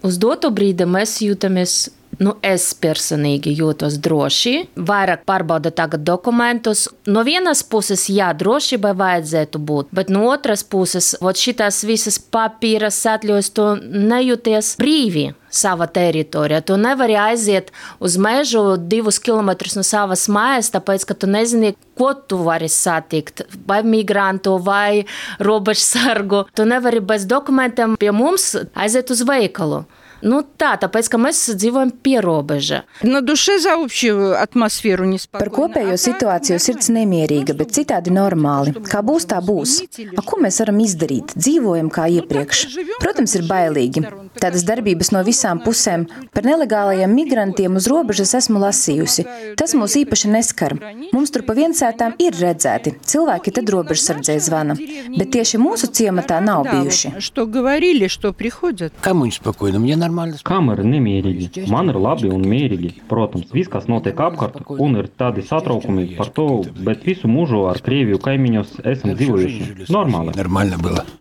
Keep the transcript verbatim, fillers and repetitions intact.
Uz doto brīdi mēs jūtamies. Nu, es personīgi jūtos droši, vairāk pārbauda tagad dokumentus. No vienas puses, jā, drošībai vajadzētu būt, bet no otras puses, vot šitās visas papīras atļaujas, tu nejūties brīvi sava teritorijā. Tu nevari aiziet uz mežu divus kilometrus no savas mājas, tāpēc, ka tu nezini, ko tu vari satikt, vai migrantu, vai robežsargu. Tu nevari bez dokumentiem pie mums aiziet uz veikalu. Nu tā, tāpēc, ka mēs dzīvojam pie robeža. На душе за общую атмосферу неспокойно. Par kopējo situāciju sirds nemierīga, bet citādi normāli. Kā būs, tā būs. A, ko mēs varam izdarīt? Dzīvojam kā iepriekš. Protams, ir bailīgi. Tādas darbības no visām pusēm. Par nelegālajiem migrantiem uz robežas esmu lasījusi. Tas mūs īpaši neskar. Mums tur pa viensētām ir redzēti. Cilvēki tad robežsardzē zvana. Bet tieši mūsu ciematā nav bijuši. Что говорили, что приходят. Kām viņi spokojni? Мне нормально. Kameras ir nemierīgi, man ir labi un mierīgi. Protams, viss, kas notiek apkārt, un ir tādi satraukumi par to, bet visu mūžu ar Krieviju kaimiņos esam dzīvojuši. Normāli. Нормально было.